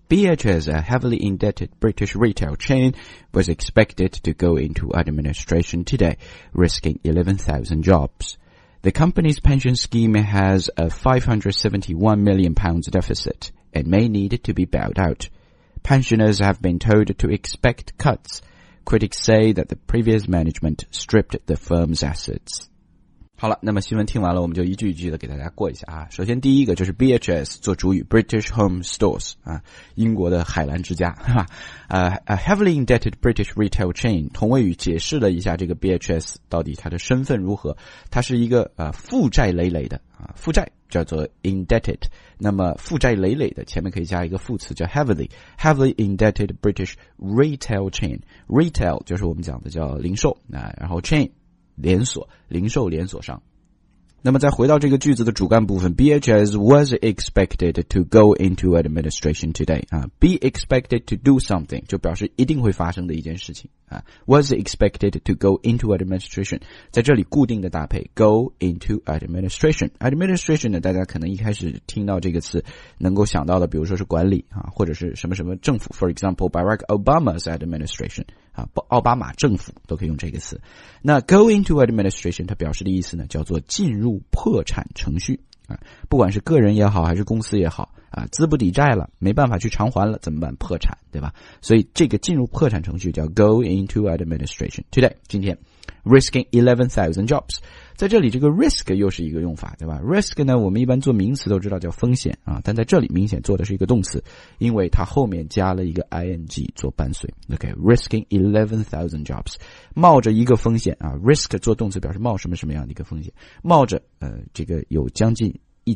BHS, a heavily indebted British retail chain, was expected to go into administration today, risking 11,000 jobs. The company's pension scheme has a £571 million deficit and may need to be bailed out. Pensioners have been told to expect cuts. Critics say that the previous management stripped the firm's assets. 好了，那么新闻听完了，我们就一句一句的给大家过一下啊。首先第一个就是 BHS 做主语 British Home Stores 啊，英国的海澜之家哈。A heavily indebted British retail chain 同位语解释了一下这个 BHS 到底它的身份如何。它是一个负债累累的啊，负债叫做 indebted， 那么负债累累的前面可以加一个副词叫 heavily indebted British retail chain。 Retail 就是我们讲的叫零售啊，然后 chain连锁，零售连锁商。那么再回到这个句子的主干部分 BHS was expected to go into administration today 啊 be expected to do something 就表示一定会发生的一件事情啊 was expected to go into administration 在这里固定的搭配 go into administration 呢大家可能一开始听到这个词能够想到的比如说是管理啊或者是什么什么政府 for example Barack Obama's administration 啊奥巴马政府都可以用这个词那 go into administration 它表示的意思呢叫做进入破产程序啊，不管是个人也好还是公司也好啊，资不抵债了，没办法去偿还了，怎么办？破产，对吧？所以这个进入破产程序叫 go into administration. Today 今天 risking 11,000 jobs. 在这里这个 risk 又是一个用法，对吧 ？risk 呢，我们一般做名词都知道叫风险啊，但在这里明显做的是一个动词，因为它后面加了一个 ing 做伴随。OK, risking 11,000 jobs， 冒着一个风险啊 ，risk 做动词表示冒什么样的一个风险，冒着这个有将近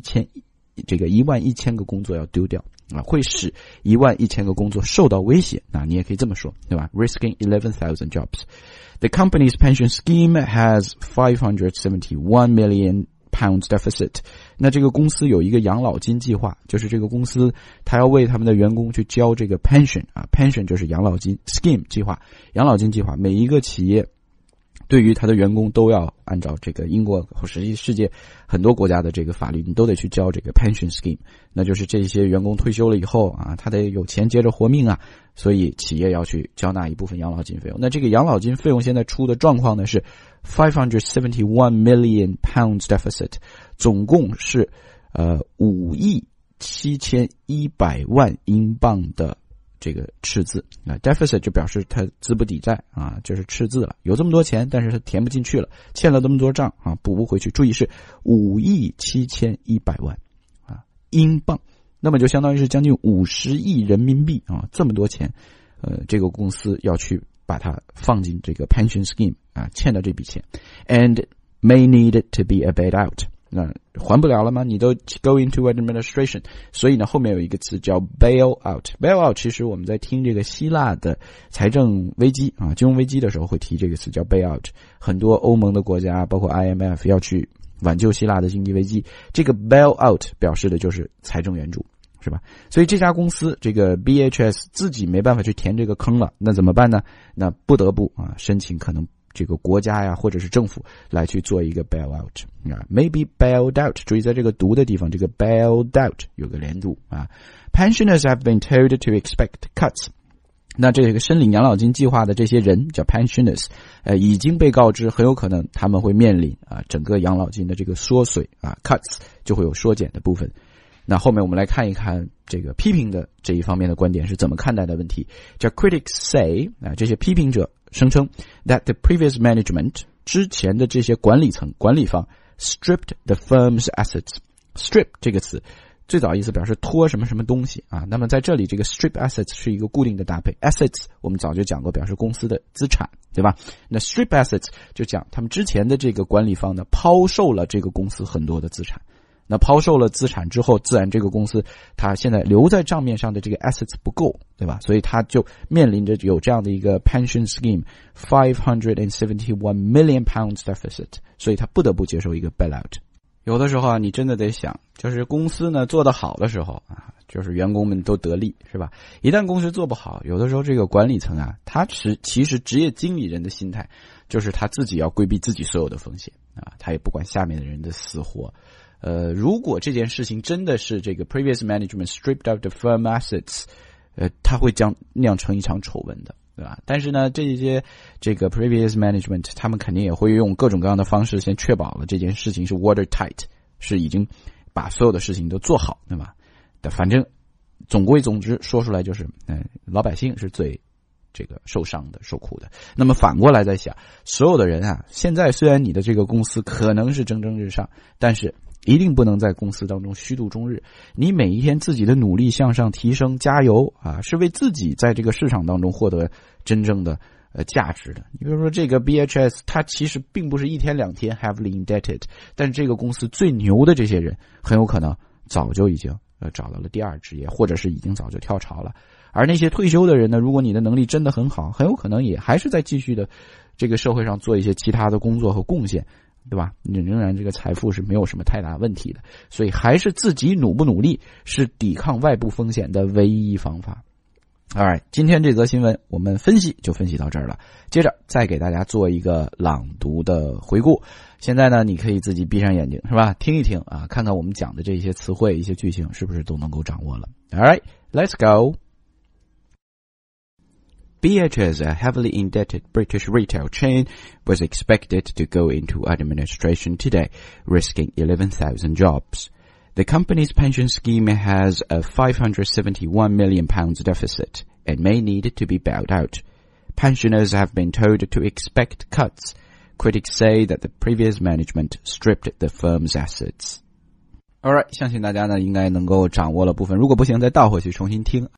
11000个工作要丢掉啊，会使11000个工作受到威胁啊，你也可以这么说，对吧 ？Risking 11,000 jobs. The company's pension scheme has £571 million deficit. 那这个公司有一个养老金计划，就是这个公司它要为他们的员工去交这个 pension 啊 ，pension 就是养老金 scheme 计划，养老金计划，每一个企业对于他的员工都要按照这个英国或实际世界很多国家的这个法律，你都得去交这个 pension scheme， 那就是这些员工退休了以后啊，他得有钱接着活命啊，所以企业要去交纳一部分养老金费用。那这个养老金费用现在出的状况呢是571 million pounds deficit， 总共是5亿7100万英镑的这个赤字啊 ，deficit 就表示它资不抵债啊，就是赤字了，有这么多钱，但是它填不进去了，欠了这么多账啊，补不回去。注意是5亿7100万啊英镑，那么就相当于是将近50亿人民币啊，这么多钱，这个公司要去把它放进这个 pension scheme 啊，欠的这笔钱 ，and may need to be bailed out。那还不了了吗？你都 go into administration， 所以呢后面有一个词叫 bail out。bail out 其实我们在听这个希腊的财政危机啊，金融危机的时候会提这个词叫 bail out。很多欧盟的国家包括 IMF 要去挽救希腊的经济危机，这个 bail out 表示的就是财政援助，是吧？所以这家公司这个 BHS 自己没办法去填这个坑了，那怎么办呢？那不得不啊申请可能这个国家呀或者是政府来去做一个 bail out 啊 maybe bailed out， 注意在这个读的地方这个 bailed out 有个连读啊 Pensioners have been told to expect cuts， 那这个申领养老金计划的这些人叫 pensioners， 已经被告知很有可能他们会面临啊整个养老金的这个缩水啊 cuts 就会有缩减的部分。那后面我们来看一看这个批评的这一方面的观点是怎么看待的问题，叫 critics say 啊这些批评者声称 that the previous management 之前的这些管理层管理方 stripped the firm's assets。 strip 这个词最早意思表示脱什么什么东西啊，那么在这里这个 strip assets 是一个固定的搭配 assets 我们早就讲过表示公司的资产，对吧？那 strip assets 就讲他们之前的这个管理方呢抛售了这个公司很多的资产，那抛售了资产之后，自然这个公司它现在留在账面上的这个 assets 不够，对吧？所以它就面临着有这样的一个 pension scheme 571 million pounds deficit， 所以它不得不接受一个 bailout。有的时候啊，你真的得想，就是公司呢做得好的时候啊，就是员工们都得利，是吧？一旦公司做不好，有的时候这个管理层啊，他其实职业经理人的心态就是他自己要规避自己所有的风险啊，他也不管下面的人的死活。如果这件事情真的是这个 previous management stripped out the firm assets， 它会酿成一场丑闻的，对吧？但是呢，这个 previous management 他们肯定也会用各种各样的方式先确保了这件事情是 watertight， 是已经把所有的事情都做好，对吧？反正总归总之说出来就是，老百姓是最这个受伤的、受苦的。那么反过来再想，所有的人啊，现在虽然你的这个公司可能是蒸蒸日上，但是一定不能在公司当中虚度终日。你每一天自己的努力向上提升，加油啊，是为自己在这个市场当中获得真正的价值的。你比如说这个 BHS， 它其实并不是一天两天 heavily indebted， 但是这个公司最牛的这些人很有可能早就已经找到了第二职业，或者是已经早就跳槽了。而那些退休的人呢，如果你的能力真的很好，很有可能也还是在继续的这个社会上做一些其他的工作和贡献，对吧？你仍然这个财富是没有什么太大问题的，所以还是自己努不努力是抵抗外部风险的唯一方法。Alright， 今天这则新闻我们分析就分析到这儿了，接着再给大家做一个朗读的回顾。现在呢，你可以自己闭上眼睛，是吧？听一听啊，看看我们讲的这些词汇、一些句型是不是都能够掌握了。Alright, let's go. BHS, a heavily indebted British retail chain, was expected to go into administration today, risking 11,000 jobs. The company's pension scheme has a £571 million deficit and may need to be bailed out. Pensioners have been told to expect cuts. Critics say that the previous management stripped the firm's assets. Alright, 相信大家呢应该能够掌握了部分，如果不行再倒回去重新听。